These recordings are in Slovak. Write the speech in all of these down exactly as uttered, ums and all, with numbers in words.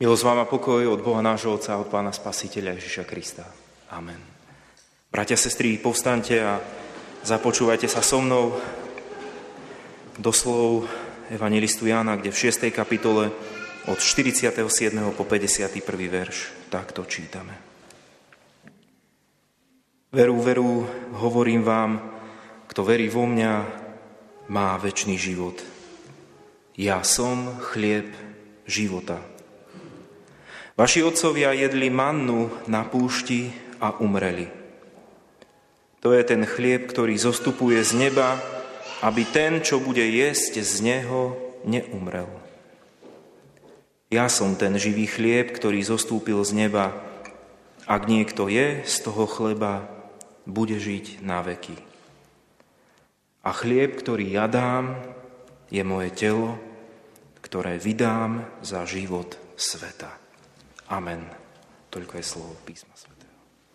Milosť vám a pokoj od Boha nášho Otca a od Pána Spasiteľa Ježiša Krista. Amen. Bratia, sestry, povstaňte a započúvajte sa so mnou do slov evangelistu Jána, kde v šiestej kapitole od štyridsiateho siedmeho po päťdesiaty prvý verš takto čítame. Veru, veru, hovorím vám, kto verí vo mňa, má večný život. Ja som chlieb života. Vaši otcovia jedli mannu na púšti a umreli. To je ten chlieb, ktorý zostupuje z neba, aby ten, čo bude jesť z neho, neumrel. Ja som ten živý chlieb, ktorý zostúpil z neba. Ak niekto je z toho chleba, bude žiť na veky. A chlieb, ktorý ja dám, je moje telo, ktoré vydám za život sveta. Amen. Toľko je slovo písma svätého.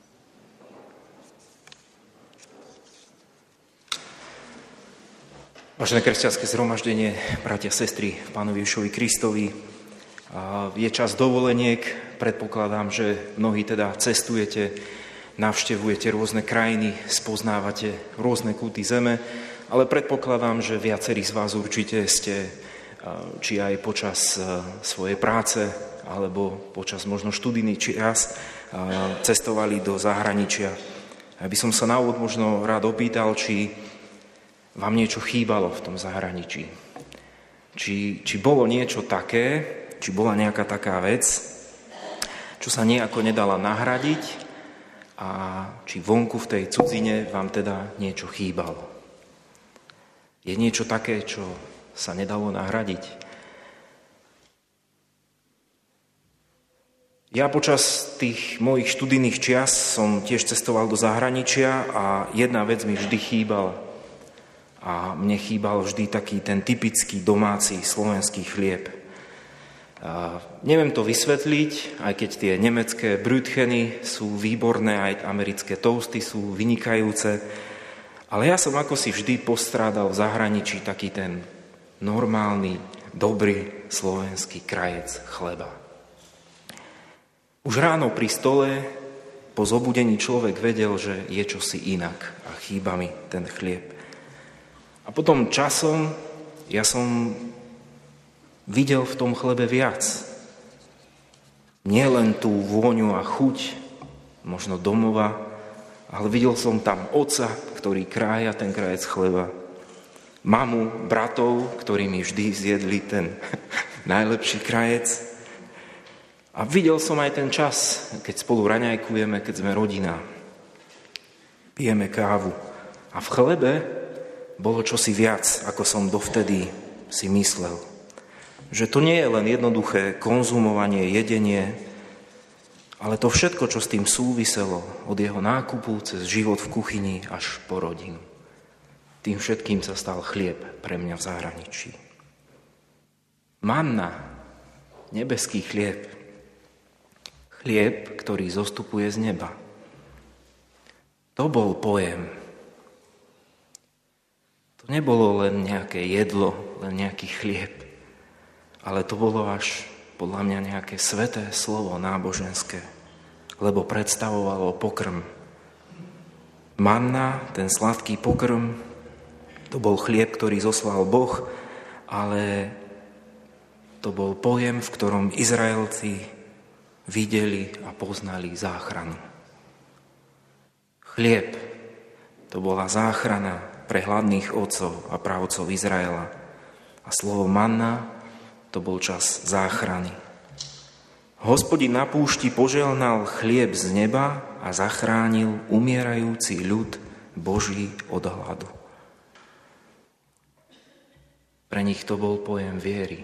Vážené kresťanské zhromaždenie, bratia, sestry v Pánovi Ježišovi Kristovi, je čas dovoleniek. Predpokladám, že mnohí teda cestujete, navštevujete rôzne krajiny, spoznávate rôzne kúty zeme, ale predpokladám, že viacerí z vás určite ste, či aj počas svojej práce, alebo počas možno študijný čias cestovali do zahraničia. Ja by som sa na úvod možno rád opýtal, či vám niečo chýbalo v tom zahraničí. Či, či bolo niečo také, či bola nejaká taká vec, čo sa nejako nedala nahradiť a či vonku v tej cudzine vám teda niečo chýbalo. Je niečo také, čo sa nedalo nahradiť? Ja počas tých mojich študijných čias som tiež cestoval do zahraničia a jedna vec mi vždy chýbala. A mne chýbal vždy taký ten typický domáci slovenský chlieb. A neviem to vysvetliť, aj keď tie nemecké brötcheny sú výborné, aj americké toasty sú vynikajúce, ale ja som ako si vždy postrádal v zahraničí taký ten normálny, dobrý slovenský krajec chleba. Už ráno pri stole, po zobudení človek vedel, že je čosi inak a chýba mi ten chlieb. A potom časom ja som videl v tom chlebe viac. Nie len tú vôňu a chuť, možno domova, ale videl som tam otca, ktorý krája ten krajec chleba. Mamu, bratov, ktorí mi vždy zjedli ten najlepší krajec. A videl som aj ten čas, keď spolu raňajkujeme, keď sme rodina. Pijeme kávu. A v chlebe bolo čosi viac, ako som dovtedy si myslel. Že to nie je len jednoduché konzumovanie, jedenie, ale to všetko, čo s tým súviselo, od jeho nákupu cez život v kuchyni až po rodinu. Tým všetkým sa stal chlieb pre mňa v zahraničí. Manna, nebeský chlieb, chlieb, ktorý zostupuje z neba. To bol pojem. To nebolo len nejaké jedlo, len nejaký chlieb, ale to bolo až podľa mňa nejaké sveté slovo náboženské, lebo predstavovalo pokrm. Manna, ten sladký pokrm, to bol chlieb, ktorý zoslal Boh, ale to bol pojem, v ktorom Izraelci videli a poznali záchranu. Chlieb, to bola záchrana pre hladných otcov a pravcov Izraela. A slovo manna, to bol čas záchrany. Hospodin na púšti požehnal chlieb z neba a zachránil umierajúci ľud Boží od hladu. Pre nich to bol pojem viery.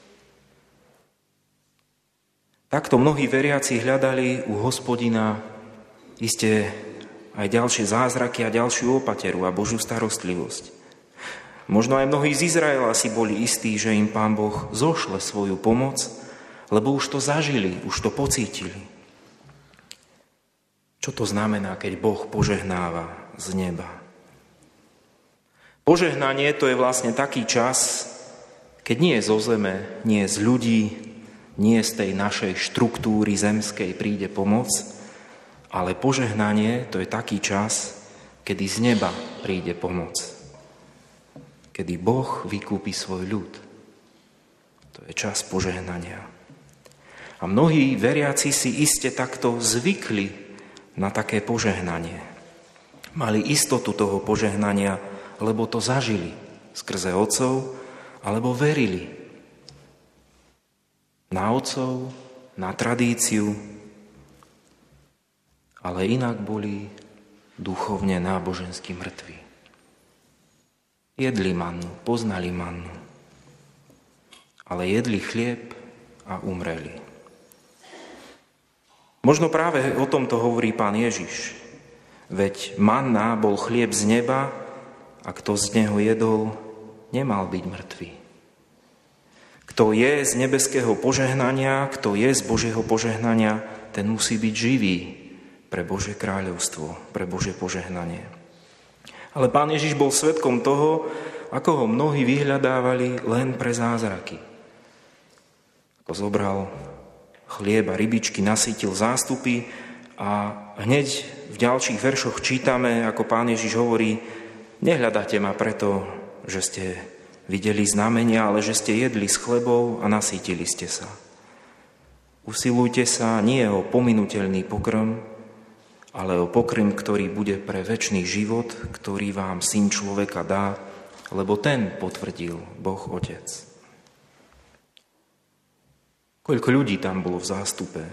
Takto mnohí veriaci hľadali u Hospodina iste aj ďalšie zázraky a ďalšiu opateru a Božiu starostlivosť. Možno aj mnohí z Izraela si boli istí, že im Pán Boh zošle svoju pomoc, lebo už to zažili, už to pocítili. Čo to znamená, keď Boh požehnáva z neba? Požehnanie to je vlastne taký čas, keď nie je zo zeme, nie je z ľudí, Nie z tej našej štruktúry zemskej príde pomoc, ale požehnanie to je taký čas, kedy z neba príde pomoc. Kedy Boh vykúpi svoj ľud. To je čas požehnania. A mnohí veriaci si iste takto zvykli na také požehnanie. Mali istotu toho požehnania, lebo to zažili skrze otcov, alebo verili na otcov, na tradíciu, ale inak boli duchovne nábožensky mŕtvi. Jedli mannu, poznali mannu, ale jedli chlieb a umreli. Možno práve o tomto hovorí Pán Ježiš. Veď manna bol chlieb z neba a kto z neho jedol, nemal byť mŕtvy. Kto je z nebeského požehnania, kto je z Božieho požehnania, ten musí byť živý pre Božie kráľovstvo, pre Božie požehnanie. Ale Pán Ježiš bol svedkom toho, ako ho mnohí vyhľadávali len pre zázraky. Ako zobral chlieb a rybičky, nasýtil zástupy a hneď v ďalších veršoch čítame, ako Pán Ježiš hovorí: nehľadáte ma preto, že ste videli znamenia, ale že ste jedli s chlebou a nasýtili ste sa. Usilujte sa nie o pominuteľný pokrm, ale o pokrm, ktorý bude pre večný život, ktorý vám Syn človeka dá, lebo ten potvrdil Boh Otec. Koľko ľudí tam bolo v zástupe?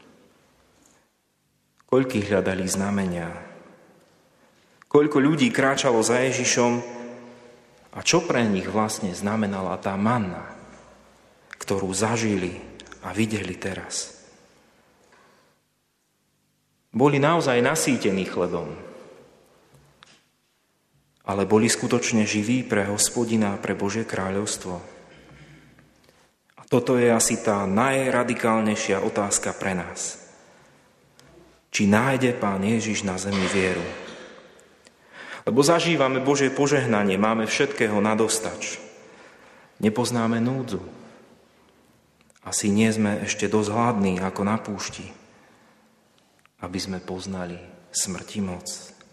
Koľkých hľadali znamenia? Koľko ľudí kráčalo za Ježišom? A čo pre nich vlastne znamenala tá manna, ktorú zažili a videli teraz? Boli naozaj nasýtení chlebom, ale boli skutočne živí pre Hospodina, pre Božie kráľovstvo. A toto je asi tá najradikálnejšia otázka pre nás. Či nájde Pán Ježiš na zemi vieru? Lebo zažívame Božie požehnanie, máme všetkého nadostač. Nepoznáme núdzu. Asi nie sme ešte dosť hladní ako na púšti, aby sme poznali smrti moc.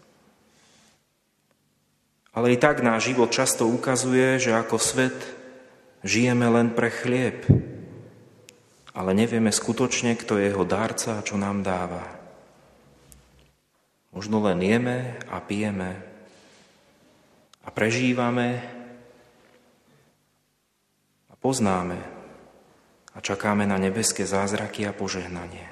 Ale i tak náš život často ukazuje, že ako svet žijeme len pre chlieb, ale nevieme skutočne, kto je jeho dárca a čo nám dáva. Možno len jeme a pijeme a prežívame a poznáme a čakáme na nebeské zázraky a požehnanie.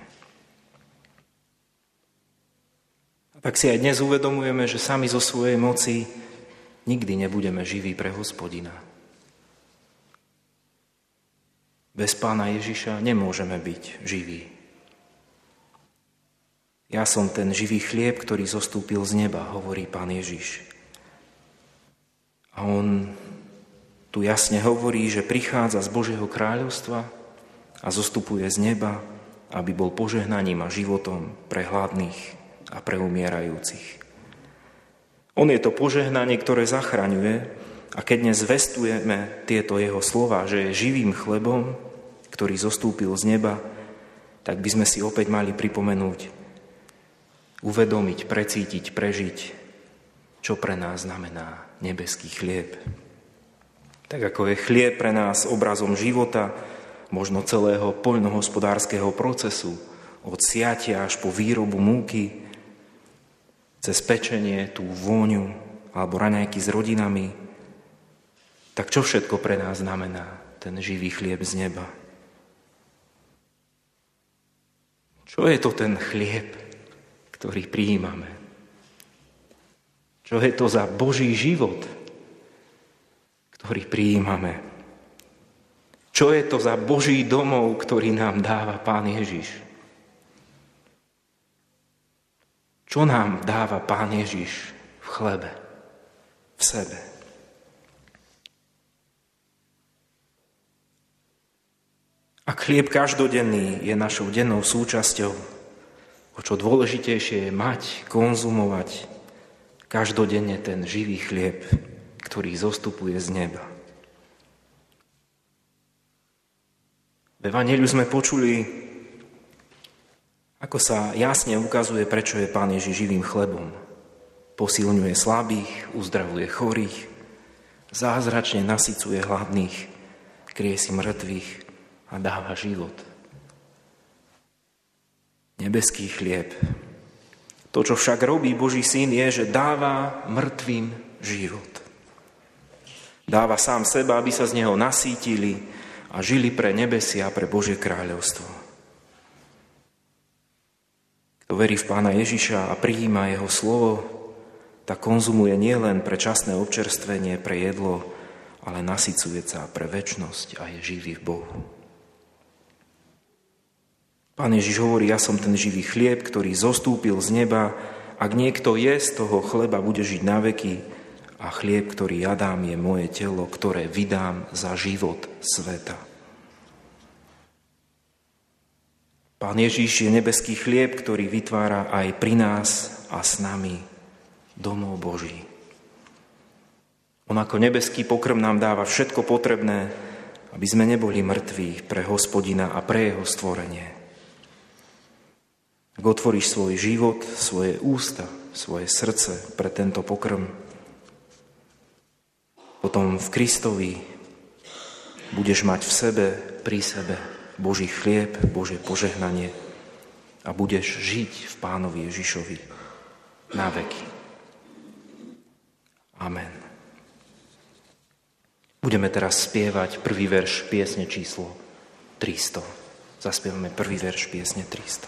A tak si aj dnes uvedomujeme, že sami zo svojej moci nikdy nebudeme živí pre Hospodina. Bez Pána Ježiša nemôžeme byť živí. Ja som ten živý chlieb, ktorý zostúpil z neba, hovorí Pán Ježiš. A on tu jasne hovorí, že prichádza z Božieho kráľovstva a zostupuje z neba, aby bol požehnaním a životom pre hladných a pre umierajúcich. On je to požehnanie, ktoré zachraňuje, a keď dnes zvestujeme tieto jeho slova, že je živým chlebom, ktorý zostúpil z neba, tak by sme si opäť mali pripomenúť, uvedomiť, precítiť, prežiť, čo pre nás znamená nebeský chlieb. Tak ako je chlieb pre nás obrazom života, možno celého poľnohospodárskeho procesu, od siatia až po výrobu múky, cez pečenie, tú vôňu alebo raňajky s rodinami, tak čo všetko pre nás znamená ten živý chlieb z neba? Čo je to ten chlieb, ktorý prijímame? Čo je to za Boží život, ktorý prijímame? Čo je to za Boží domov, ktorý nám dáva Pán Ježiš? Čo nám dáva Pán Ježiš v chlebe, v sebe? Ak chlieb každodenný je našou dennou súčasťou, o čo dôležitejšie je mať, konzumovať každodenne ten živý chlieb, ktorý zostupuje z neba. V Evanjeliu sme počuli, ako sa jasne ukazuje, prečo je Pán Ježiš živým chlebom. Posilňuje slabých, uzdravuje chorých, zázračne nasycuje hladných, kriesi mŕtvych a dáva život. Nebeský chlieb. To, čo však robí Boží syn, je, že dáva mŕtvým život. Dáva sám seba, aby sa z neho nasýtili a žili pre nebesia a pre Božie kráľovstvo. Kto verí v Pána Ježiša a prijíma jeho slovo, tak konzumuje nielen pre časné občerstvenie, pre jedlo, ale nasycuje sa pre večnosť a je živý v Bohu. Pán Ježiš hovorí, ja som ten živý chlieb, ktorý zostúpil z neba. Ak niekto je z toho chleba, bude žiť na veky. A chlieb, ktorý ja dám, je moje telo, ktoré vydám za život sveta. Pán Ježiš je nebeský chlieb, ktorý vytvára aj pri nás a s nami domov Boží. On ako nebeský pokrm nám dáva všetko potrebné, aby sme neboli mŕtví pre Hospodina a pre jeho stvorenie. Ak otvoríš svoj život, svoje ústa, svoje srdce pre tento pokrm, potom v Kristovi budeš mať v sebe, pri sebe Boží chlieb, Božie požehnanie a budeš žiť v Pánovi Ježišovi na veky. Amen. Budeme teraz spievať prvý verš piesne číslo tristo. Zaspievame prvý verš piesne tristo.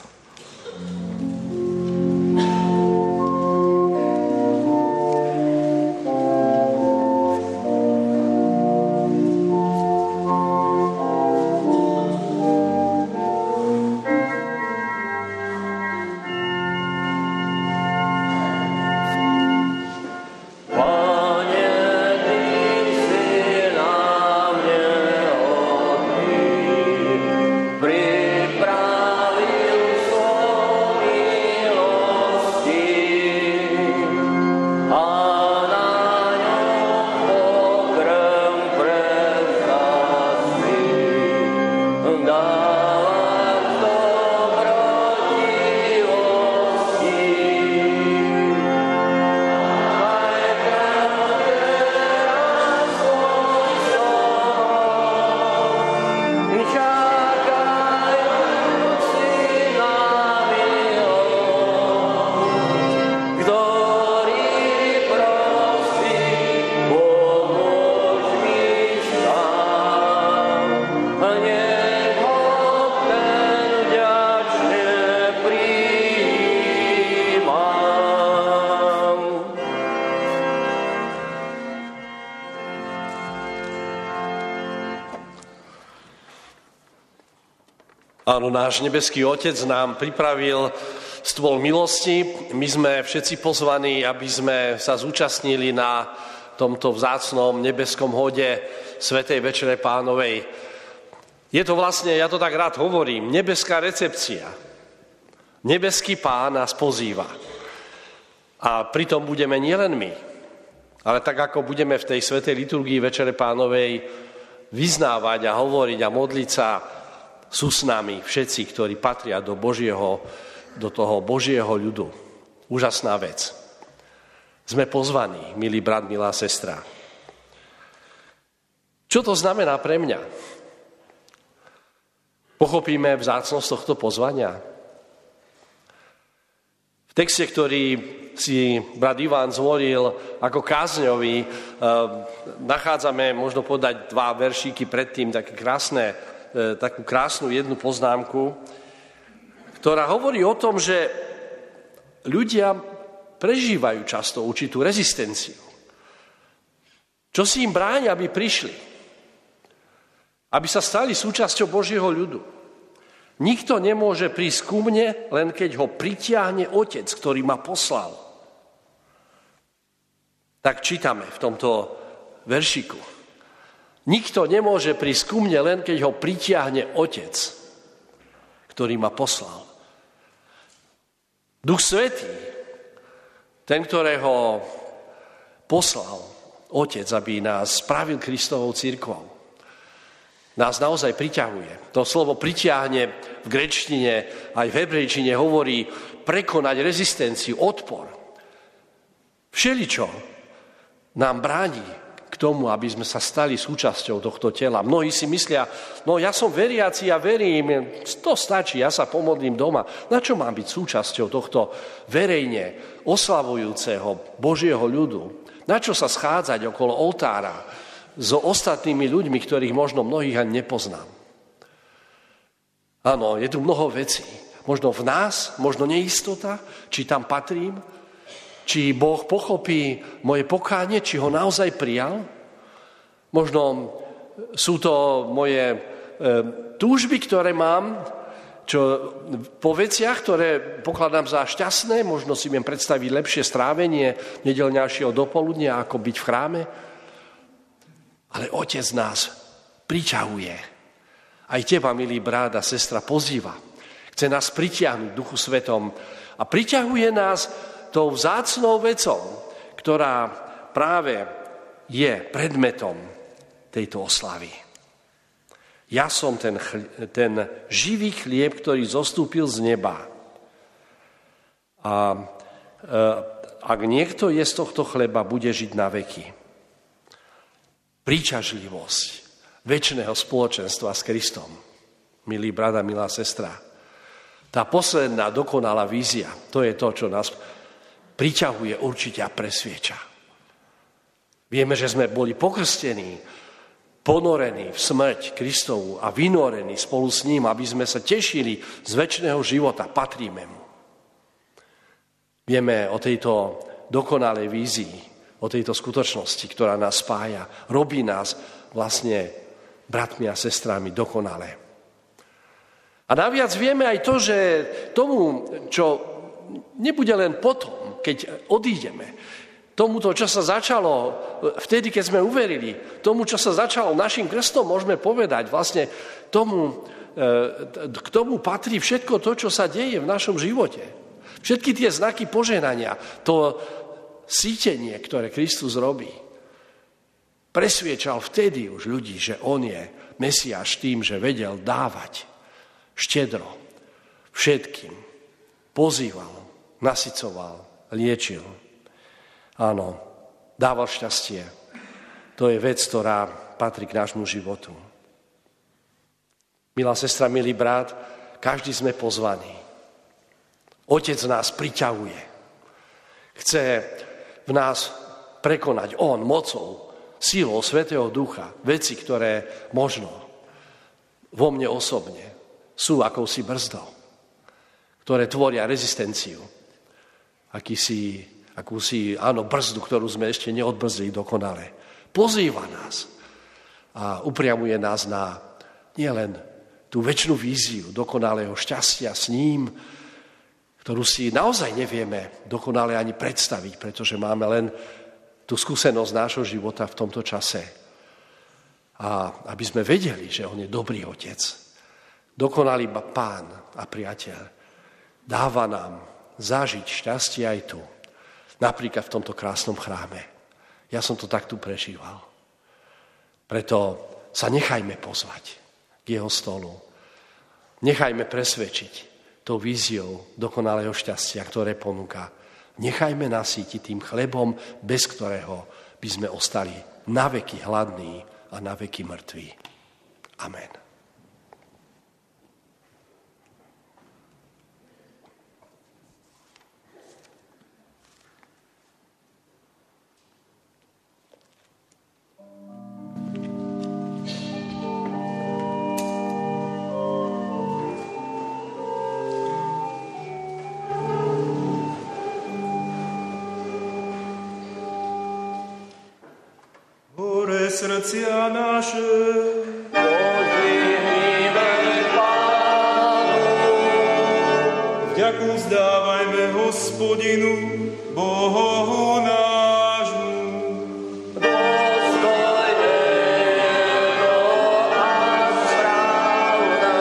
Áno, náš nebeský Otec nám pripravil stôl milosti. My sme všetci pozvaní, aby sme sa zúčastnili na tomto vzácnom nebeskom hode Svätej Večere Pánovej. Je to vlastne, ja to tak rád hovorím, nebeská recepcia. Nebeský Pán nás pozýva. A pritom budeme nielen my, ale tak ako budeme v tej svätej liturgii Večere Pánovej vyznávať a hovoriť a modliť sa, sú s nami všetci, ktorí patria do Božieho, do toho Božieho ľudu. Úžasná vec. Sme pozvaní, milý brat, milá sestra. Čo to znamená pre mňa? Pochopíme vzácnosť tohto pozvania? V texte, ktorý si brat Ivan zvolil ako kázňový, nachádzame, možno povedať, dva veršíky predtým, také krásne, takú krásnu jednu poznámku, ktorá hovorí o tom, že ľudia prežívajú často určitú rezistenciu. Čo si im bráni, aby prišli? Aby sa stali súčasťou Božieho ľudu. Nikto nemôže prísť ku mne, len keď ho pritiahne Otec, ktorý ma poslal. Tak čítame v tomto veršiku. Nikto nemôže prísť ku mne, len keď ho pritiahne Otec, ktorý ma poslal. Duch Svätý, ten, ktorého poslal Otec, aby nás spravil Kristovou cirkvou, nás naozaj priťahuje. To slovo pritiahne v gréčtine aj v hebrejčine hovorí prekonať rezistenciu, odpor. Všeličo nám bráni k tomu, aby sme sa stali súčasťou tohto tela. Mnohí si myslia, no ja som veriaci, ja verím, to stačí, ja sa pomodlím doma. Na čo mám byť súčasťou tohto verejne oslavujúceho Božieho ľudu? Na čo sa schádzať okolo oltára so ostatnými ľuďmi, ktorých možno mnohých ani nepoznám? Áno, je tu mnoho vecí. Možno v nás, možno neistota, či tam patrím, či Boh pochopí moje pokánie, či ho naozaj prijal. Možno sú to moje e, túžby, ktoré mám, čo po veciach, ktoré pokladám za šťastné, možno si viem predstaviť lepšie strávenie nedeľňajšieho dopoludnia, ako byť v chráme. Ale Otec nás priťahuje. Aj teba, milý brat a sestra, pozýva. Chce nás pritiahnuť v Duchu Svetom. A priťahuje nás tou vzácnou vecou, ktorá práve je predmetom tejto oslavy. Ja som ten, ten živý chlieb, ktorý zostúpil z neba. A e, ak niekto je z tohto chleba, bude žiť na veky. Príťažlivosť večného spoločenstva s Kristom. Milý brat a milá sestra, tá posledná dokonalá vízia, to je to, čo nás priťahuje určite a presvieča. Vieme, že sme boli pokrstení, ponorení v smrť Kristovu a vynorení spolu s ním, aby sme sa tešili z večného života, patríme mu. Vieme o tejto dokonalej vízii, o tejto skutočnosti, ktorá nás spája, robí nás vlastne bratmi a sestrami dokonale. A naviac vieme aj to, že tomu, čo nebude len potom, keď odídeme, tomuto, čo sa začalo vtedy, keď sme uverili, tomu, čo sa začalo našim krstom, môžeme povedať, vlastne tomu, k tomu patrí všetko to, čo sa deje v našom živote. Všetky tie znaky požehnania, to sítenie, ktoré Kristus robí, presviečal vtedy už ľudí, že on je Mesiáš tým, že vedel dávať štedro všetkým. Pozýval, nasycoval, liečil. Áno, dával šťastie. To je vec, ktorá patrí k nášmu životu. Milá sestra, milý brat, každý sme pozvaní. Otec nás priťahuje. Chce v nás prekonať on mocou, silou Svätého Ducha veci, ktoré možno vo mne osobne sú akousi brzdou, ktoré tvoria rezistenciu, akýsi, akúsi, áno, brzdu, ktorú sme ešte neodbrzdili dokonale. Pozýva nás a upriamuje nás na nielen tú večnú víziu dokonalého šťastia s ním, ktorú si naozaj nevieme dokonale ani predstaviť, pretože máme len tú skúsenosť nášho života v tomto čase. A aby sme vedeli, že on je dobrý otec, dokonalý pán a priateľ, dáva nám zažiť šťastie aj tu, napríklad v tomto krásnom chráme. Ja som to tak tu prežíval. Preto sa nechajme pozvať k jeho stolu. Nechajme presvedčiť tou víziou dokonalého šťastia, ktoré ponúka. Nechajme nasýtiť tým chlebom, bez ktorého by sme ostali naveky hladní a naveky mŕtvi. Amen. Srdcia naše, pozdvihnime Pánu. Vďaku vzdávajme Hospodinu, Bohu nášmu. Dostojne a správne.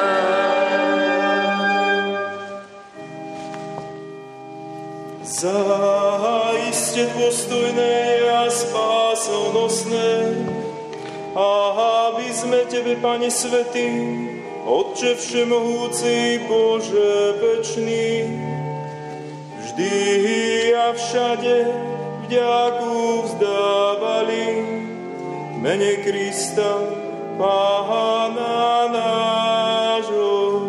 Zaiste dôstojné a spásonosné, a aby sme Tebe, Pane Svätý, Otče všemohúci, Bože večný, vždy a všade vďaku vzdávali mene Krista, Pána nášho.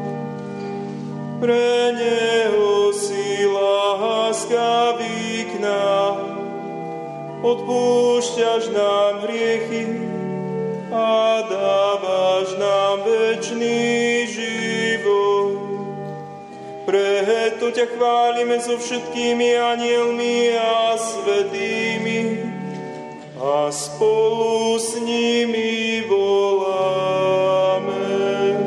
Pre Neho si láskavý k nám, odpúšťaš nám hriechy a dávaš nám večný život. Preto ťa chválime so všetkými anielmi a svätými a spolu s nimi voláme.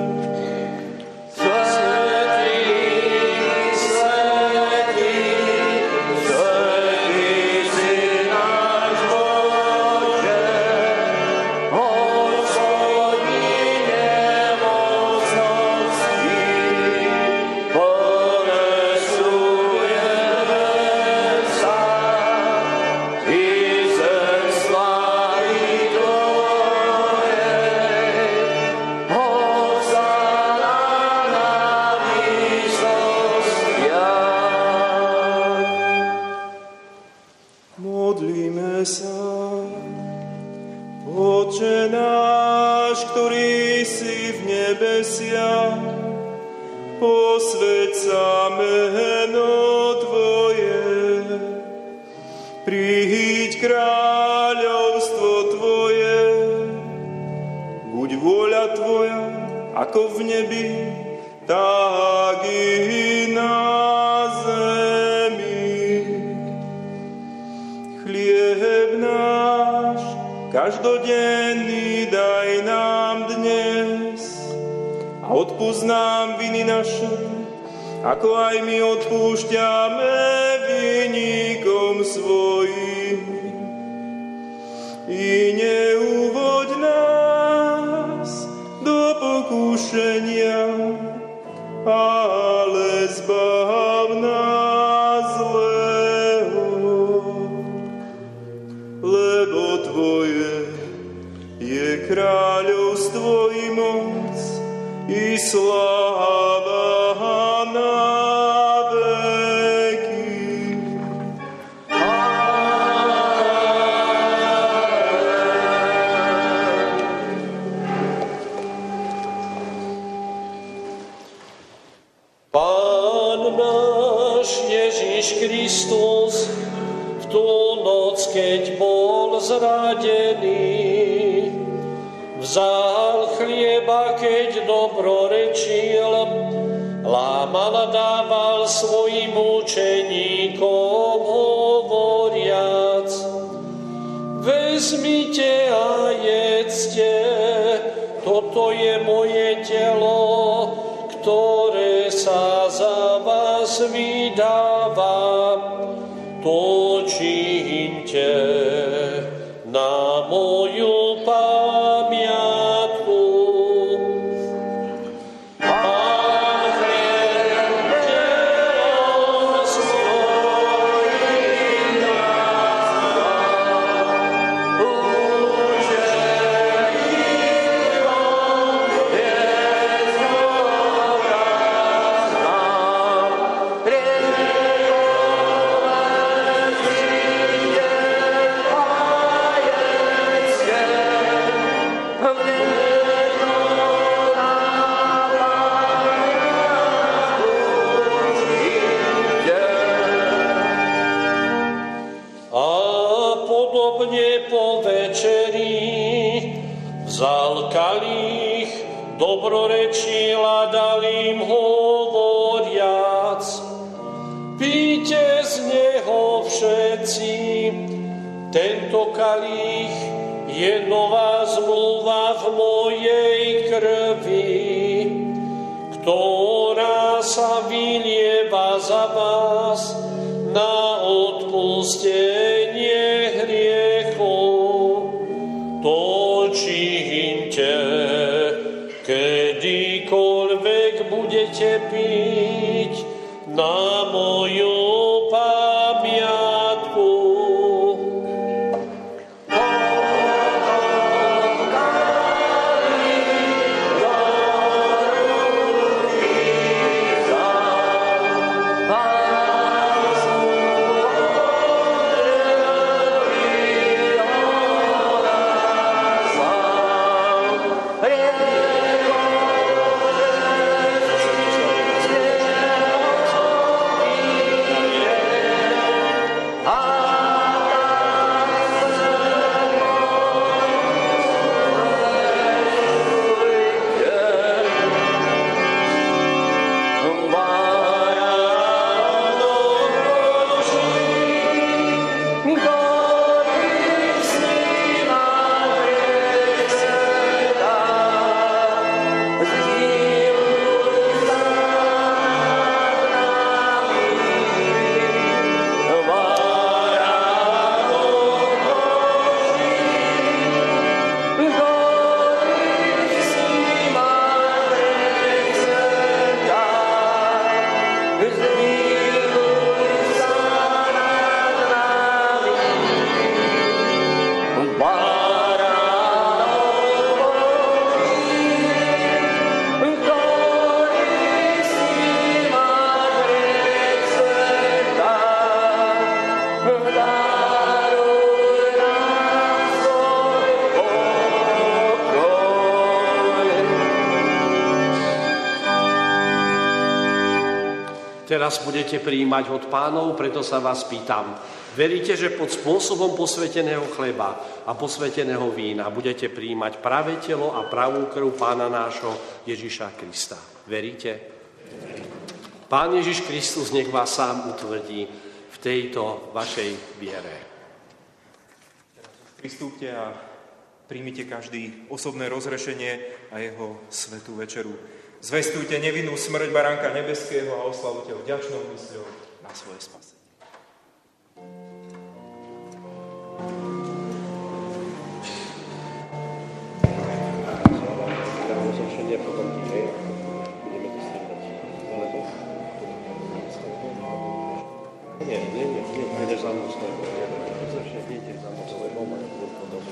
Posväť sa meno Tvoje, príď kráľovstvo Tvoje, buď vôľa Tvoja, ako v nebi, tak i na zemi. Chlieb náš každodenný daj nám dnes, a odpusť nám viny naše, ako aj my odpúšťame vinníkom svojim. I neuvoď nás do pokušenia, ale zbav nás zlého. Lebo Tvoje je kráľovstvo i moc, i sláva na veky. Pán náš Ježiš Kristus v tú noc, keď bol zradený, vzal chlieba, keď dobrorečil, lámal a dával svojim učeníkom, hovoriac: vezmite a jedzte, toto je moje telo, ktoré sa za vás vydáva, to čiňte na moju pamiatku. Dobrorečil a dal im hovoriac: píte z neho všetci, tento kalich je nová zmluva v mojej krvi, ktorá sa vylieva za vás na odpustenie hriechov. To čiňte, kedykoľvek budete piť, na moju pamiatku. teraz budete prijímať od Pánov, preto sa vás pýtam. Veríte, že pod spôsobom posväteného chleba a posväteného vína budete prijímať pravé telo a pravú krv Pána nášho Ježiša Krista? Veríte? Pán Ježiš Kristus nech vás sám utvrdí v tejto vašej viere. Pristúpte a príjmite každý osobné rozrešenie a jeho svätú večeru. Zvestujte nevinnú smrť Baránka nebeského a oslavujte ho vďačnou mysľou na svoje spasenie. Nie, nie, nie, nie, nejdeš za mnou svojou. Nejdeš za mnou svojou, ale bude podobné.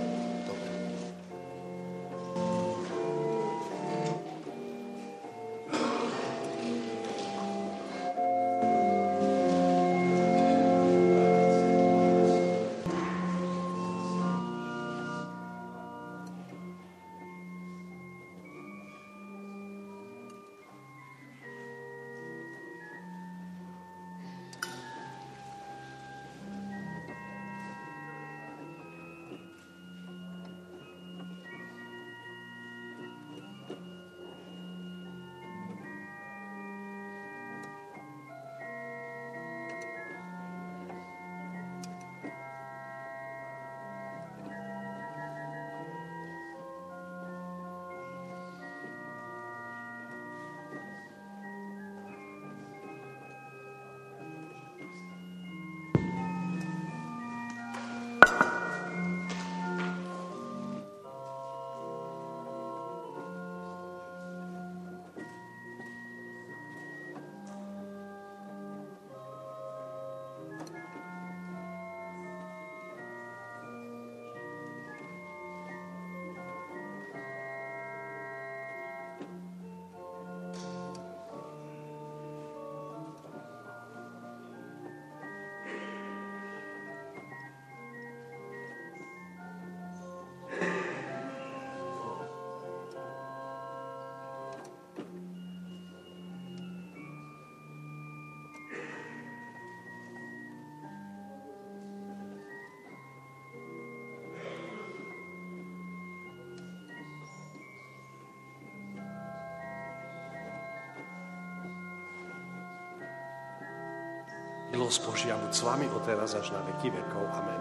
Milosť Božia buď s vami od teraz až na veky vekov. Amen.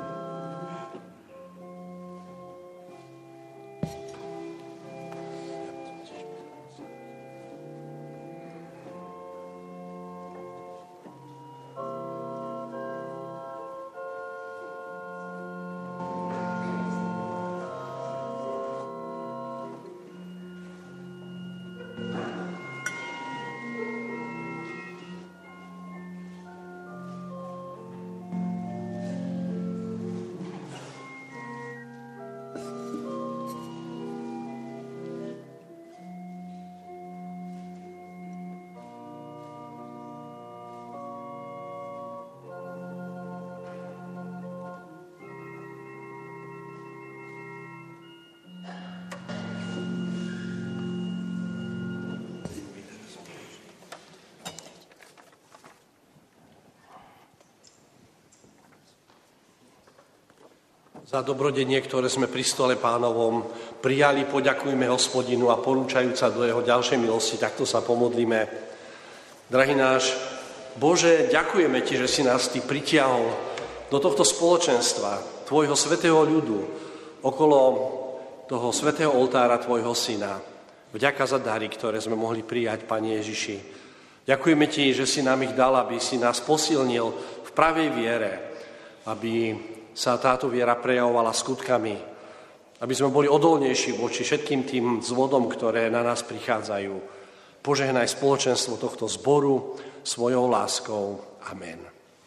Za dobrodenie, ktoré sme pri stole Pánovom prijali, poďakujme Hospodinu a porúčajúca do jeho ďalšej milosti, takto sa pomodlíme. Drahý náš Bože, ďakujeme Ti, že si nás Ty pritiahol do tohto spoločenstva, Tvojho svätého ľudu, okolo toho svätého oltára Tvojho Syna. Vďaka za dary, ktoré sme mohli prijať, Pane Ježiši. Ďakujeme Ti, že si nám ich dal, aby si nás posilnil v pravej viere, aby sa táto viera prejavovala skutkami, aby sme boli odolnejší voči všetkým tým zvodom, ktoré na nás prichádzajú. Požehnaj spoločenstvo tohto zboru svojou láskou. Amen.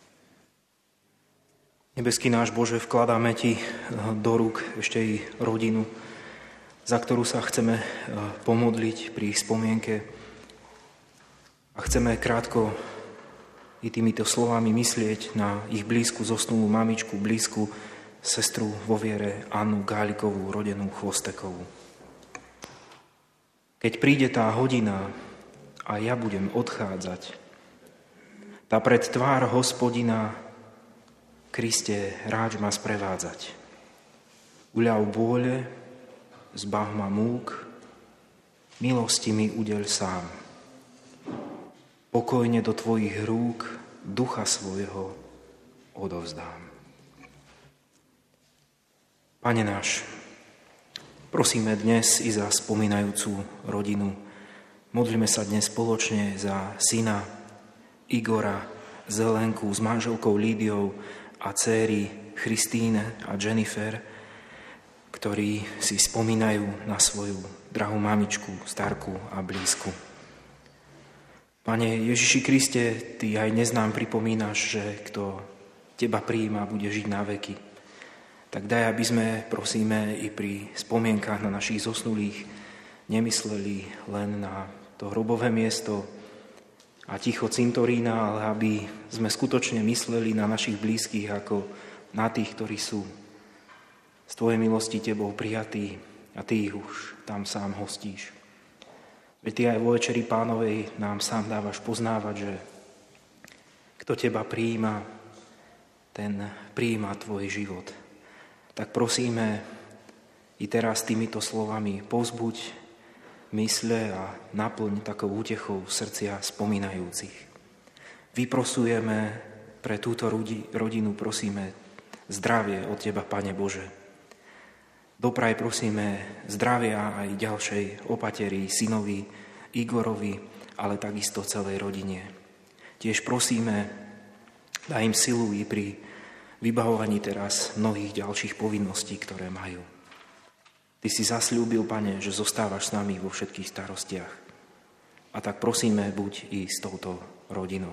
Nebeský náš Bože, vkladáme Ti do rúk ešte i rodinu, za ktorú sa chceme pomodliť pri ich spomienke. A chceme krátko i týmito slovami myslieť na ich blízku zosnulú mamičku, blízku sestru vo viere Annu Gálikovú, rodenú Chvostekovú. Keď príde tá hodina a ja budem odchádzať, Tá pred tvár Hospodina, Kriste, ráč ma sprevádzať. Uľav bôle, zbav ma múk, milosti mi udeľ sám. Pokojne do tvojich rúk ducha svojho odovzdám. Pane náš, prosíme dnes i za spomínajúcu rodinu. Modlíme sa dnes spoločne za syna Igora, Zelenku s manželkou Lídiou a dcéry Christine a Jennifer, ktorí si spomínajú na svoju drahú mamičku, starku a blízku. Pane Ježiši Kriste, Ty aj dnes nám pripomínaš, že kto Teba prijíma, bude žiť na veky. Tak daj, aby sme, prosíme, i pri spomienkach na našich zosnulých nemysleli len na to hrobové miesto a ticho cintorína, ale aby sme skutočne mysleli na našich blízkych ako na tých, ktorí sú z Tvojej milosti Tebou prijatí a Ty ich už tam sám hostíš. Veď Ty aj vo Večeri Pánovej nám sám dávaš poznávať, že kto Teba prijíma, ten prijíma Tvoj život. Tak prosíme i teraz týmito slovami povzbuď mysle a naplň takou útechou srdcia spomínajúcich. Vyprosujeme pre túto rodinu, prosíme, zdravie od Teba, Pane Bože. Dopraj, prosíme, zdravia aj ďalšej opaterii, synovi Igorovi, ale takisto celej rodine. Tiež prosíme, daj im silu i pri vybavovaní teraz mnohých ďalších povinností, ktoré majú. Ty si zasľúbil, Pane, že zostávaš s nami vo všetkých starostiach. A tak prosíme, buď i s touto rodinou.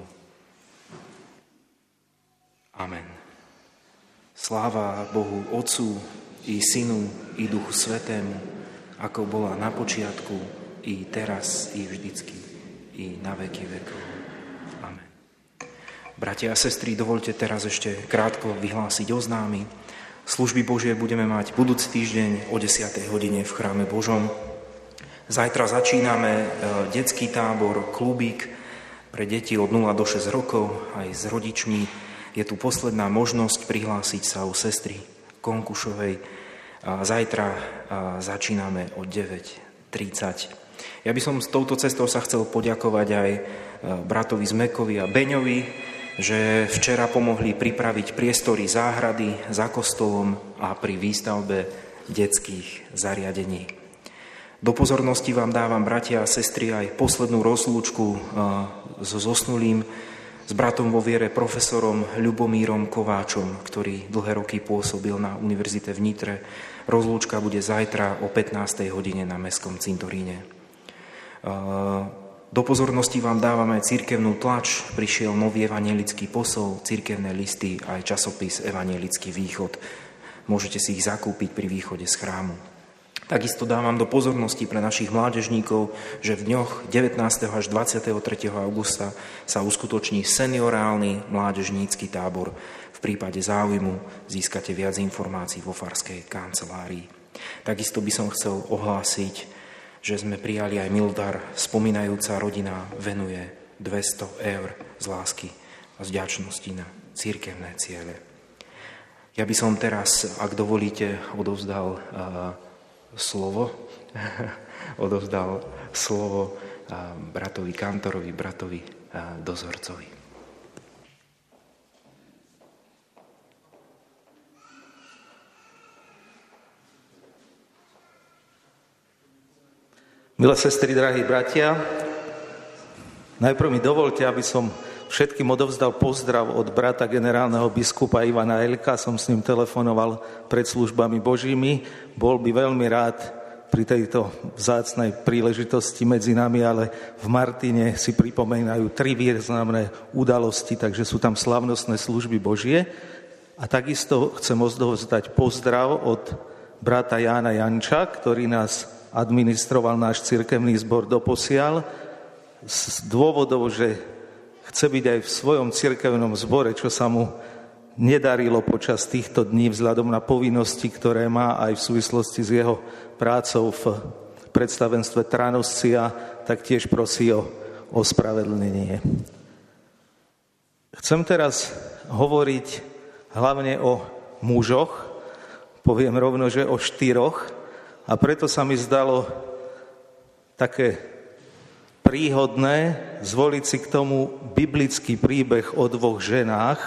Amen. Sláva Bohu Otcu i Synu i Duchu Svätému, ako bola na počiatku, i teraz, i vždycky, i na veky vekov. Amen. Bratia a sestry, dovoľte teraz ešte krátko vyhlásiť oznámy. Služby Božie budeme mať budúci týždeň o desiatej hodine v chráme Božom. Zajtra začíname detský tábor, klubík pre deti od nula do šesť rokov aj s rodičmi. Je tu posledná možnosť prihlásiť sa u sestry Konkušovej. Zajtra začíname o deväť tridsať. Ja by som s touto cestou sa chcel poďakovať aj bratovi Zmekovi a Beňovi, že včera pomohli pripraviť priestory záhrady za kostolom a pri výstavbe detských zariadení. Do pozornosti vám dávam, bratia a sestry, aj poslednú rozlúčku so zosnulým, s bratom vo viere profesorom Ľubomírom Kováčom, ktorý dlhé roky pôsobil na univerzite v Nitre. Rozlúčka bude zajtra o pätnástej hodine na Mestskom cintoríne. Do pozornosti vám dávame cirkevnú tlač. Prišiel nový evanjelický posol, cirkevné listy aj časopis Evanjelický východ. Môžete si ich zakúpiť pri východe z chrámu. Takisto dávam do pozornosti pre našich mládežníkov, že v dňoch devätnásteho až dvadsiateho tretieho augusta sa uskutoční seniorálny mládežnícky tábor. V prípade záujmu získate viac informácií vo farskej kancelárii. Takisto by som chcel ohlásiť, že sme prijali aj mildar. Spomínajúca rodina venuje dvesto eur z lásky a z vďačnosti na cirkevné ciele. Ja by som teraz, ak dovolíte, odovzdal uh, slovo, odovzdal slovo uh, bratovi kantorovi, bratovi uh, dozorcovi. Milé sestry, drahí bratia, najprv mi dovolte, aby som všetkým odovzdal pozdrav od brata generálneho biskupa Ivana Elka. Som s ním telefonoval pred službami Božími. Bol by veľmi rád pri tejto vzácnej príležitosti medzi nami, ale v Martine si pripomínajú tri významné udalosti, takže sú tam slavnostné služby Božie. A takisto chcem odovzdať pozdrav od brata Jána Janča, ktorý nás administroval náš cirkevný zbor doposiaľ z dôvodov, že chce byť aj v svojom cirkevnom zbore, čo sa mu nedarilo počas týchto dní vzhľadom na povinnosti, ktoré má aj v súvislosti s jeho prácou v predstavenstve Tranoscia, tak tiež prosí o ospravedlnenie. Chcem teraz hovoriť hlavne o mužoch, poviem rovno, že o štyroch, a preto sa mi zdalo také príhodné zvoliť si k tomu biblický príbeh o dvoch ženách,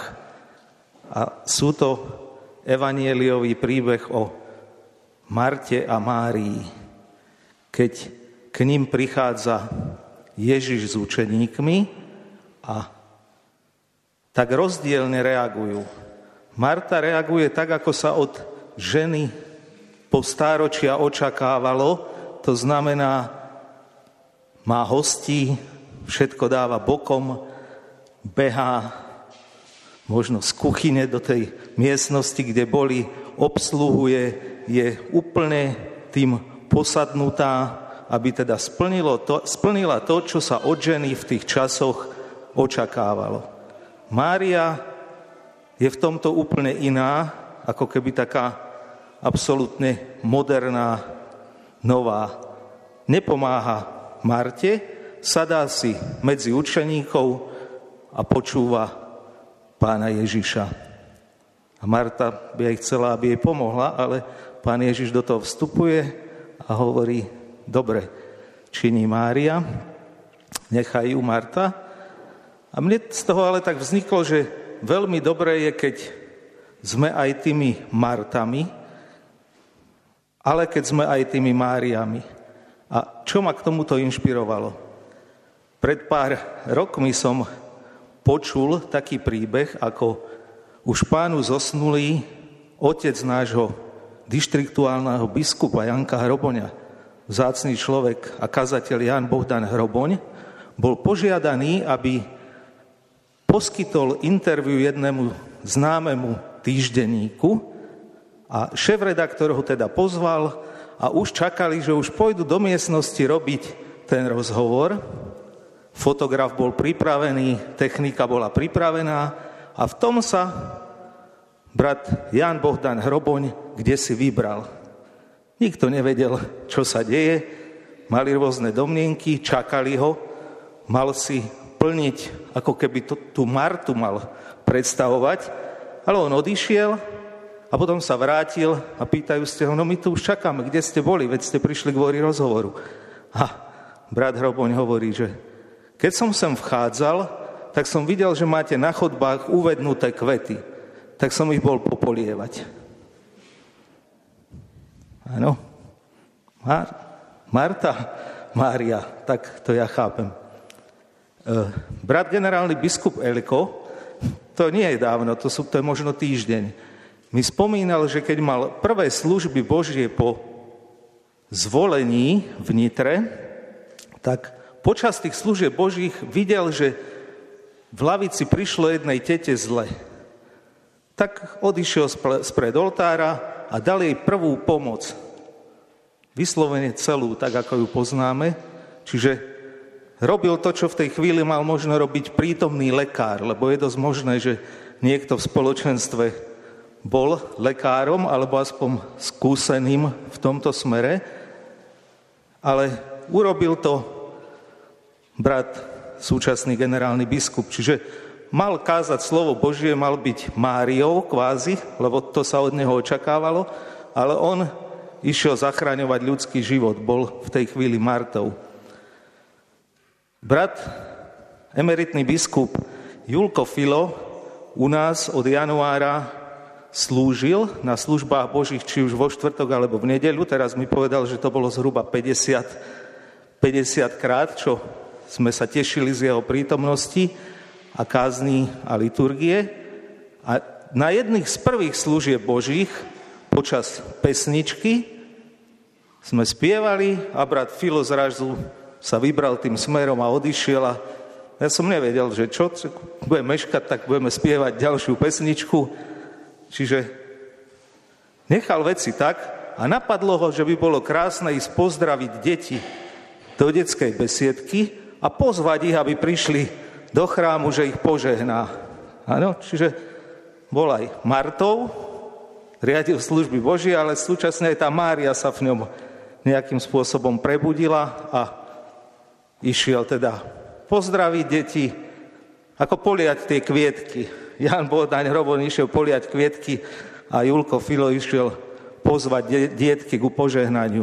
a sú to evanjeliový príbeh o Marte a Márii, keď k ním prichádza Ježiš s učeníkmi a tak rozdielne reagujú. Marta reaguje tak, ako sa od ženy po stáročia očakávalo, to znamená, má hostí, všetko dáva bokom, behá možno z kuchyne do tej miestnosti, kde boli, obsluhuje, je úplne tým posadnutá, aby teda splnilo to, splnila to, čo sa od ženy v tých časoch očakávalo. Mária je v tomto úplne iná, ako keby taká absolútne moderná, nová. Nepomáha Marte, sadá si medzi učeníkov a počúva Pána Ježiša. A Marta by aj chcela, aby jej pomohla, ale Pán Ježiš do toho vstupuje a hovorí: dobre, činí Mária, nechaj ju Marta. A mne z toho ale tak vzniklo, že veľmi dobré je, keď sme aj tými Martami, ale keď sme aj tými Máriami. A čo ma k tomuto inšpirovalo? Pred pár rokmi som počul taký príbeh, ako už pánu zosnulý otec nášho dištriktuálneho biskupa Janka Hroboňa, vzácny človek a kazateľ Ján Bohdan Hroboň, bol požiadaný, aby poskytol interviu jednému známemu týždenníku, a šéfredaktor ho teda pozval a už čakali, že už pôjdu do miestnosti robiť ten rozhovor. Fotograf bol pripravený, technika bola pripravená a v tom sa brat Ján Bohdan Hroboň kdesi vybral. Nikto nevedel, čo sa deje, mali rôzne domnienky, čakali ho, mal si plniť, ako keby to, tú Martu mal predstavovať, ale on odišiel. A potom sa vrátil a pýtajú ste ho: no my tu už čakáme, kde ste boli, veď ste prišli kvôli rozhovoru. A brat Hroboň hovorí, že keď som sem vchádzal, tak som videl, že máte na chodbách uvednuté kvety, tak som ich bol popolievať. Áno, Mar- Marta, Mária, tak to ja chápem. E, brat generálny biskup Elko, to nie je dávno, to, sú, to je možno týždeň, mi spomínal, že keď mal prvé služby Božie po zvolení v Nitre, tak počas tých služieb Božích videl, že v lavici prišlo jednej tete zle. Tak odišiel spred oltára a dal jej prvú pomoc. Vyslovene celú, tak ako ju poznáme. Čiže robil to, čo v tej chvíli mal možno robiť prítomný lekár, lebo je dosť možné, že niekto v spoločenstve bol lekárom, alebo aspoň skúseným v tomto smere, ale urobil to brat, súčasný generálny biskup. Čiže mal kázať slovo Božie, mal byť Máriou kvázi, lebo to sa od neho očakávalo, ale on išiel zachraňovať ľudský život, bol v tej chvíli Martou. Brat, emeritný biskup Julko Filo u nás od januára slúžil na službách Božích, či už vo štvrtok alebo v nedeľu. Teraz mi povedal, že to bolo zhruba päťdesiat, päťdesiat krát, čo sme sa tešili z jeho prítomnosti a kázní a liturgie. A na jedných z prvých služieb Božích počas pesničky sme spievali a brat Filo zrazu sa vybral tým smerom a odišiel a ja som nevedel, že čo, budeme meškať, tak budeme spievať ďalšiu pesničku. Čiže nechal veci tak a napadlo ho, že by bolo krásne ísť pozdraviť deti do detskej besiedky a pozvať ich, aby prišli do chrámu, že ich požehná. Áno, čiže bol aj Martou, riadil služby Božie, ale súčasne aj tá Mária sa v ňom nejakým spôsobom prebudila a išiel teda pozdraviť deti ako poliať tie kvietky. Jan Bohdaň Hrobon išiel poliať kvietky a Julko Filo išiel pozvať dietky ku požehnaniu.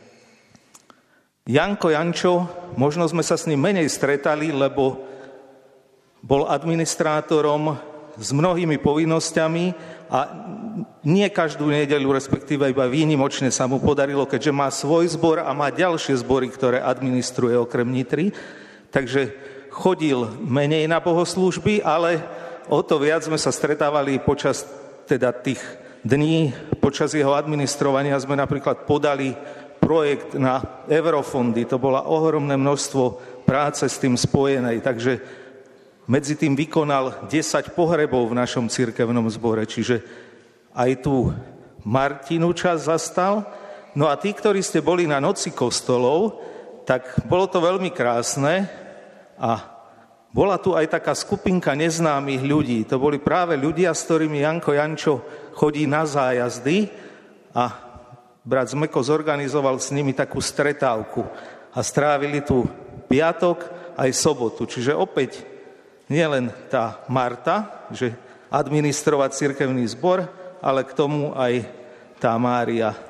Janko Jančo, možno sme sa s ním menej stretali, lebo bol administrátorom s mnohými povinnosťami a nie každú nedeľu, respektíve iba výnimočne sa mu podarilo, keďže má svoj zbor a má ďalšie zbory, ktoré administruje okrem Nitry. Takže chodil menej na bohoslúžby, ale o to viac sme sa stretávali počas teda tých dní, počas jeho administrovania sme napríklad podali projekt na eurofondy. To bola ohromné množstvo práce s tým spojenej, takže medzi tým vykonal desať pohrebov v našom cirkevnom zbore, čiže aj tú Martinu čas zastal. No a tí, ktorí ste boli na noci kostolov, tak bolo to veľmi krásne a bola tu aj taká skupinka neznámych ľudí. To boli práve ľudia, s ktorými Janko Jančo chodí na zájazdy a brat Zmeko zorganizoval s nimi takú stretávku a strávili tu piatok aj sobotu. Čiže opäť nie len tá Marta, že administrovať cirkevný zbor, ale k tomu aj tá Mária. E,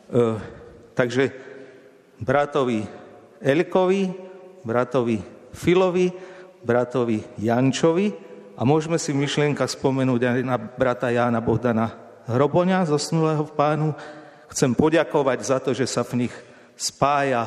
takže bratovi Elkovi, bratovi Filovi, bratovi Jančovi a môžeme si v myšlienkach spomenúť aj na brata Jána Bohdana Hroboňa, zosnulého v Pánu. Chcem poďakovať za to, že sa v nich spája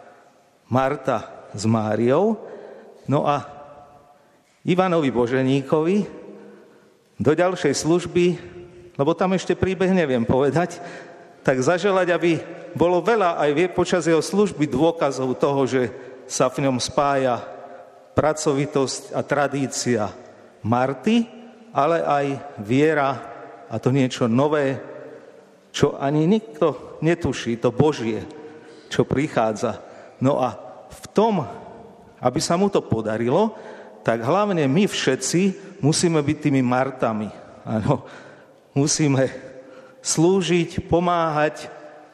Marta s Máriou. No a Ivanovi Boženíkovi do ďalšej služby, lebo tam ešte príbeh neviem povedať, tak zaželať, aby bolo veľa aj počas jeho služby dôkazov toho, že sa v ňom spája pracovitosť a tradícia Marty, ale aj viera a to niečo nové, čo ani nikto netuší, to Božie, čo prichádza. No a v tom, aby sa mu to podarilo, tak hlavne my všetci musíme byť tými Martami. Áno, musíme slúžiť, pomáhať,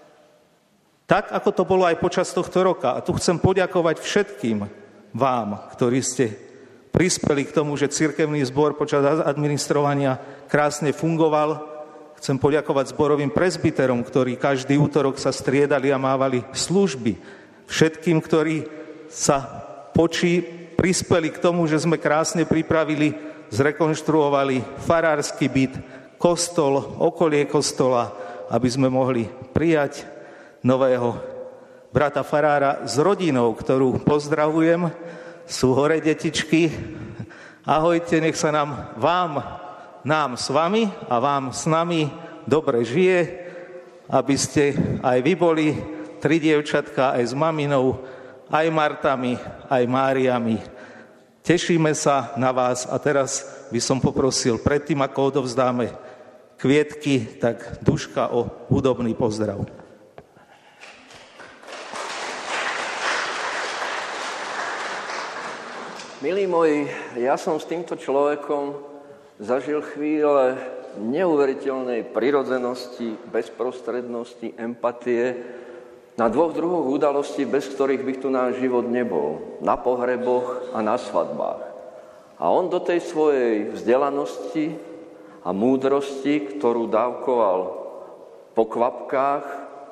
tak, ako to bolo aj počas tohto roka. A tu chcem poďakovať všetkým vám, ktorí ste prispeli k tomu, že cirkevný zbor počas administrovania krásne fungoval. Chcem poďakovať zborovým presbyterom, ktorí každý útorok sa striedali a mávali služby. Všetkým, ktorí sa počí prispeli k tomu, že sme krásne pripravili, zrekonštruovali farársky byt, kostol, okolie kostola, aby sme mohli prijať nového brata farára s rodinou, ktorú pozdravujem. Sú hore detičky. Ahojte, nech sa nám, vám, nám s vami a vám s nami dobre žije, aby ste aj vy boli tri dievčatka aj s maminou, aj Martami, aj Máriami. Tešíme sa na vás a teraz by som poprosil, predtým ako odovzdáme kvietky, tak Duška o hudobný pozdrav. Milí moji, ja som s týmto človekom zažil chvíle neuveriteľnej prirodzenosti, bezprostrednosti, empatie, na dvoch druhoch udalostí, bez ktorých by tu náš život nebol. Na pohreboch a na svadbách. A on do tej svojej vzdelanosti a múdrosti, ktorú dávkoval po kvapkách,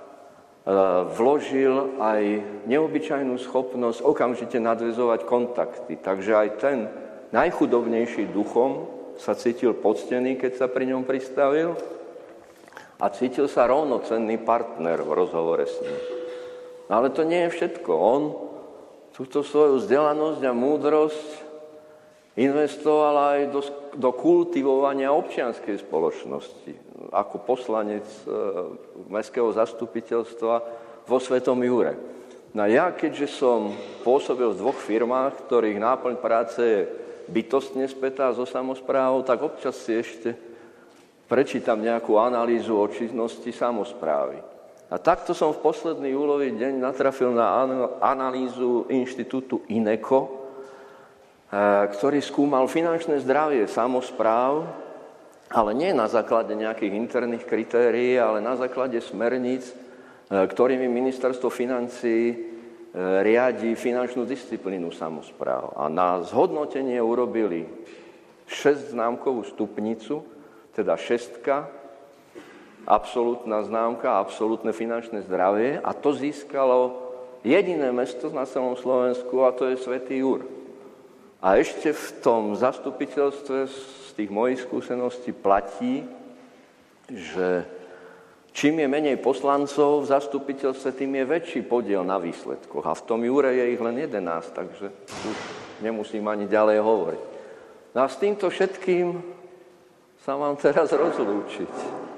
vložil aj neobyčajnú schopnosť okamžite nadväzovať kontakty. Takže aj ten najchudobnejší duchom sa cítil poctený, keď sa pri ňom pristavil, a cítil sa rovnocenný partner v rozhovore s ním. Ale to nie je všetko. On túto svoju vzdelanosť a múdrosť investoval aj do, do kultivovania občianskej spoločnosti. Ako poslanec e, mestského zastupiteľstva vo Svetom Jure. No ja, keďže som pôsobil v dvoch firmách, ktorých náplň práce je bytostne spätá so samosprávou, tak občas si ešte prečítam nejakú analýzu o činnosti samosprávy. A takto som v posledný júlový deň natrafil na analýzu inštitútu INECO, ktorý skúmal finančné zdravie samospráv, ale nie na základe nejakých interných kritérií, ale na základe smerníc, ktorými ministerstvo financií riadi finančnú disciplínu samospráv. A na zhodnotenie urobili šesťznámkovú stupnicu, teda šestka, absolútna známka, absolútne finančné zdravie, a to získalo jediné mesto na celom Slovensku, a to je Svätý Jur. A ešte v tom zastupiteľstve z tých mojich skúseností platí, že čím je menej poslancov v zastupiteľstve, tým je väčší podiel na výsledkoch. A v tom Jure je ich len jedenásť, takže tu nemusím ani ďalej hovoriť. No a s týmto všetkým sa mám teraz rozlúčiť.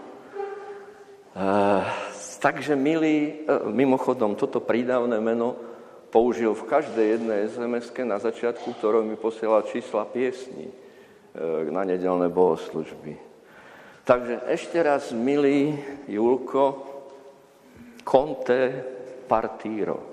Uh, takže, milí, uh, mimochodom, toto prídavné meno použil v každej jednej es em eske na začiatku, ktorou mi posielal čísla piesní uh, na nedeľné bohoslužby. Takže ešte raz, milý Julko, Conte partiro.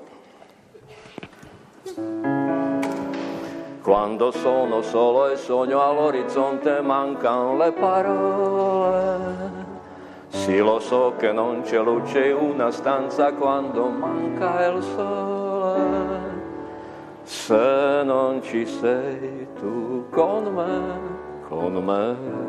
Quando sono solo e sogno all'orizzonte mancan le parole. Sì, lo so che non c'è luce in una stanza quando manca il sole. Se non ci sei tu con me, con me.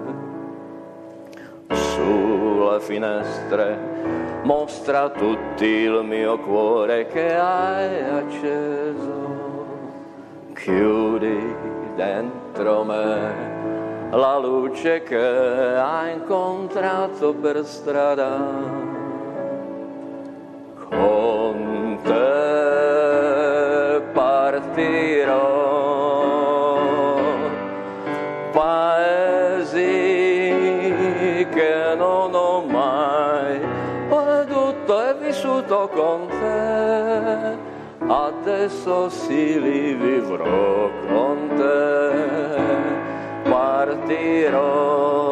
Sulle finestre mostra tutti il mio cuore che hai acceso. Chiudi dentro me la luce che hai incontrato per strada. Con te partirò, paesi che non ho mai veduto e vissuto con te. Adesso sì li vivrò con te, partirò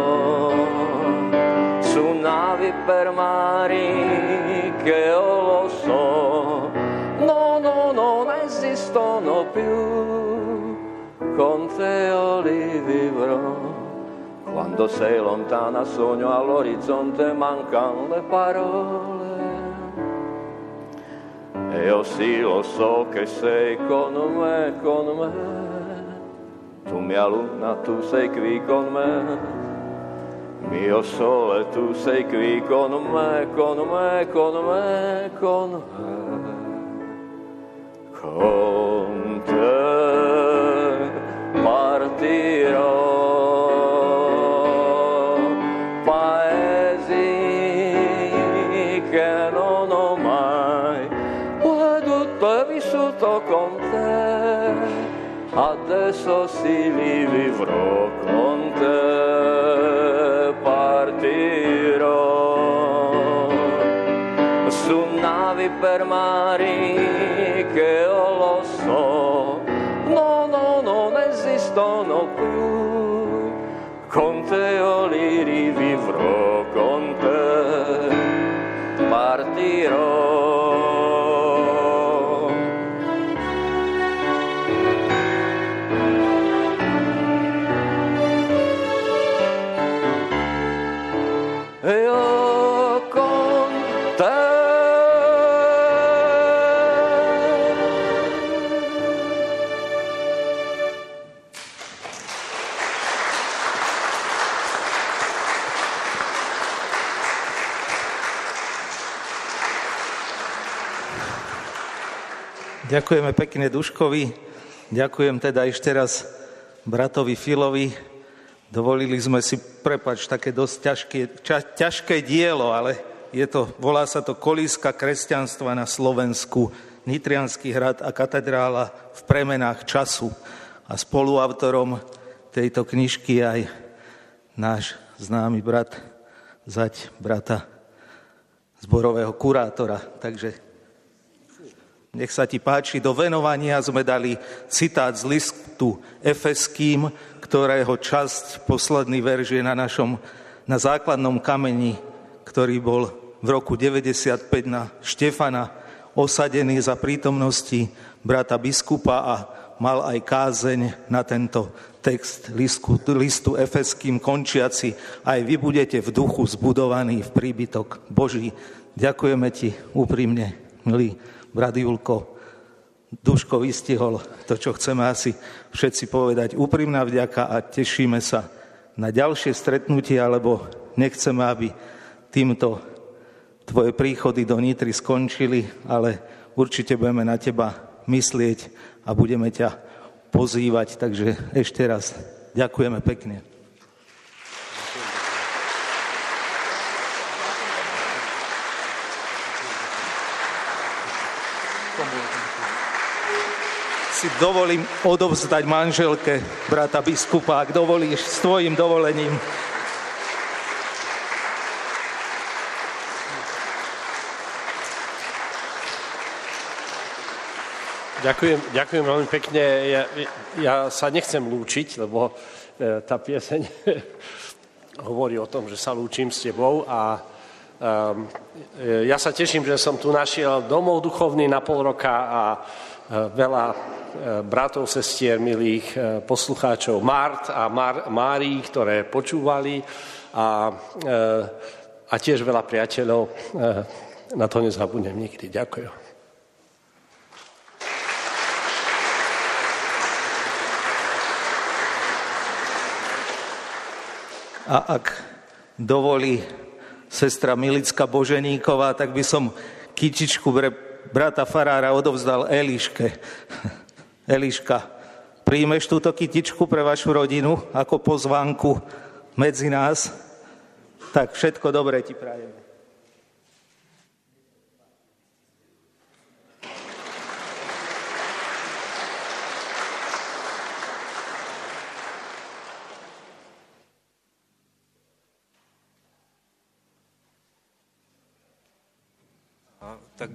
su navi per mari che io lo so, no, no, non esistono più, con te io li vivrò. Quando sei lontana sogno all'orizzonte mancano le parole. E io sì lo so che sei con me, con me. Tu mia luna, tu sei qui con me. Mio sole, tu sei qui con me, con me, con me, con me. Con te partirò. Paesi che non ho mai vissuto con te, adesso sì li vivrò con te, partirò su navi per mari che io lo so, no, no, non esistono più, con te io li rivivrò, con te partirò. Io con te. Ďakujeme pekne Duškovi, ďakujem teda ešte raz bratovi Filovi. Dovolili sme si, prepáč, také dosť ťažké, ča, ťažké dielo, ale je to, volá sa to Kolíska kresťanstva na Slovensku, Nitriansky hrad a katedrála v premenách času. A spoluautorom tejto knižky je aj náš známy brat, zať brata zborového kurátora. Takže nech sa ti páči, do venovania sme dali citát z listu Efeským, ktorého časť, posledný verš je na našom, na základnom kameni, ktorý bol v roku deväťdesiatpäť na Štefana osadený za prítomnosti brata biskupa a mal aj kázeň na tento text listu, listu Efeským končiaci. Aj vy budete v duchu zbudovaní v príbytok Boží. Ďakujeme ti úprimne, milý brat Julko, Duško vystihol to, čo chceme asi všetci povedať. Úprimná vďaka a tešíme sa na ďalšie stretnutie, alebo nechceme, aby týmto tvoje príchody do Nitry skončili, ale určite budeme na teba myslieť a budeme ťa pozývať. Takže ešte raz ďakujeme pekne. Si dovolím odovzdať manželke brata biskupa, ak dovolíš, s tvojim dovolením. Ďakujem, ďakujem veľmi pekne. Ja, ja sa nechcem lúčiť, lebo e, tá pieseň hovorí o tom, že sa lúčim s tebou a e, ja sa teším, že som tu našiel domov duchovný na pol roka a e, veľa e, bratov, sestier, milých e, poslucháčov Mart a Mar, Márií, ktoré počúvali a, e, a tiež veľa priateľov. E, na to nezabudnem nikdy. Ďakujem. A ak dovolí sestra Milicka Boženíková, tak by som kytičku pre brata farára odovzdal Eliške. Eliška, príjmeš túto kytičku pre vašu rodinu ako pozvánku medzi nás? Tak všetko dobré ti prajeme. Tak,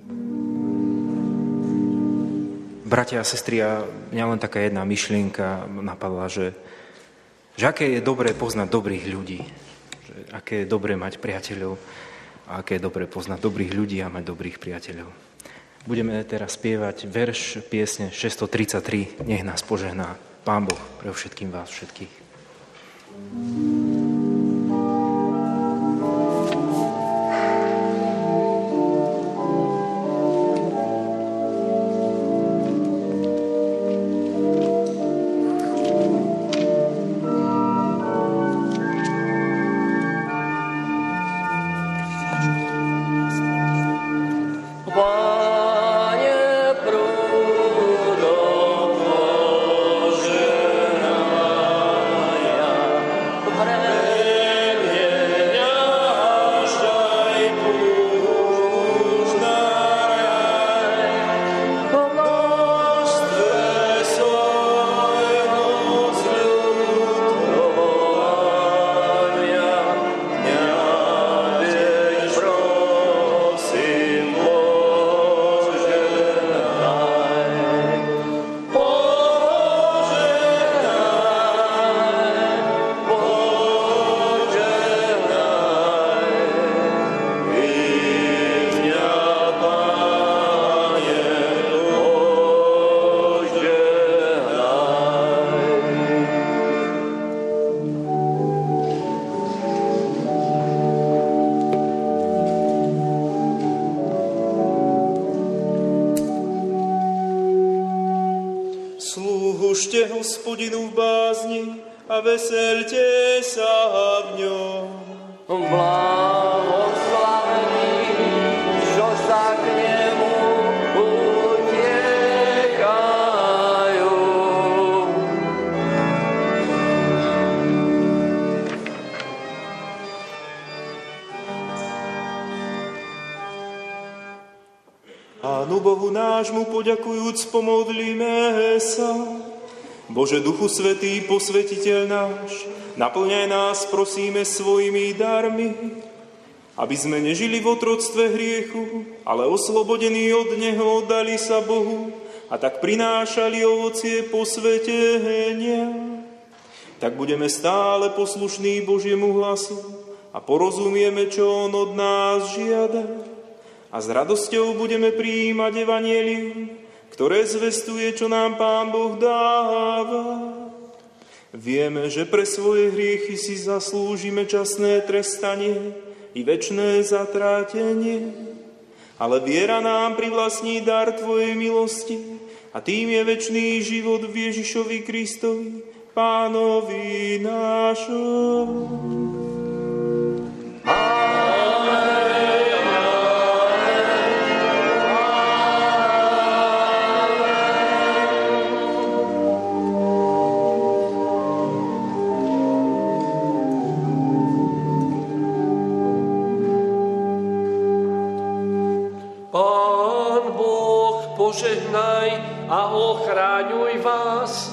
bratia a sestry, a mňa len taká jedna myšlienka napadla, že, že aké je dobré poznať dobrých ľudí, že aké je dobré mať priateľov a aké je dobré poznať dobrých ľudí a mať dobrých priateľov. Budeme teraz spievať verš piesne šesťstotridsaťtri, nech nás požehná Pán Boh pre všetkým vás všetkých. Slúžte Hospodinu v bázni a veselte sa v ňom. Blahoslavení, čo sa k nemu utekajú. Pánu Bohu nášmu poďakujúc pomodlíme sa. Bože Duchu Svätý, posvetiteľ náš, naplňaj nás, prosíme, svojimi darmi, aby sme nežili v otroctve hriechu, ale oslobodení od neho oddali sa Bohu a tak prinášali ovocie posvetenia. Tak budeme stále poslušní Božiemu hlasu a porozumieme, čo on od nás žiada. A s radosťou budeme prijímať evanjelium, ktoré zvestuje, čo nám Pán Boh dáva. Vieme, že pre svoje hriechy si zaslúžime časné trestanie i večné zatrátenie. ale viera nám privlastní dar Tvojej milosti a tým je večný život v Ježišovi Kristovi, Pánovi nášom. Požehnaj a ochráňuj vás.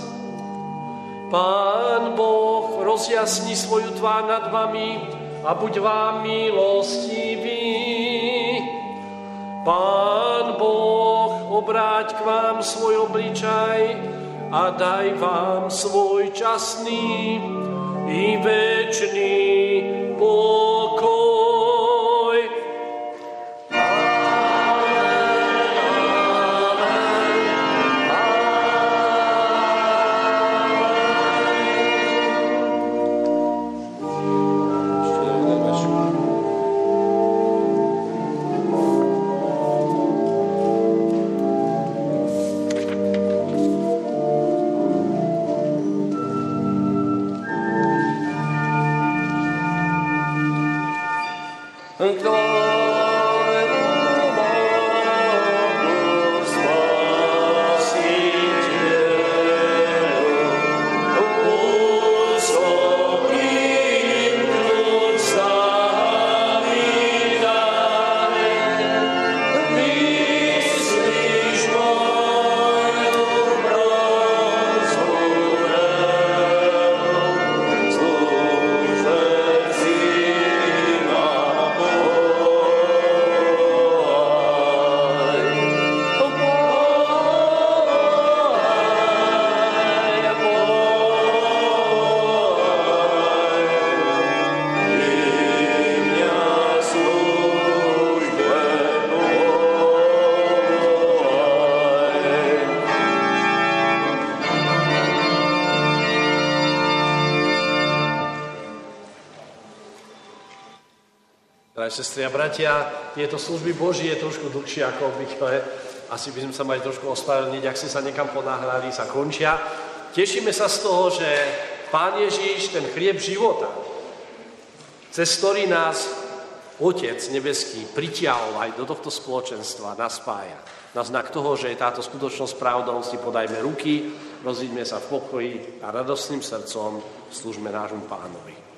Pán Boh rozjasni svoju tvár nad vami a buď vám milostivý. Pán Boh obráť k vám svoj obličaj a daj vám svoj časný i večný pokoj. Sestri a bratia, tieto služby Božie je trošku dlhšie ako obvykle. Asi by sme sa mali trošku ospravedlniť, ak ste sa niekam ponáhľali, sa končia. Tešíme sa z toho, že Pán Ježiš, ten chlieb života, cez ktorý nás Otec nebeský pritiahol aj do tohto spoločenstva, nás spája. Na znak toho, že je táto skutočnosť pravdou, si podajme ruky, rozíďme sa v pokoji a radostným srdcom slúžme nášmu Pánovi.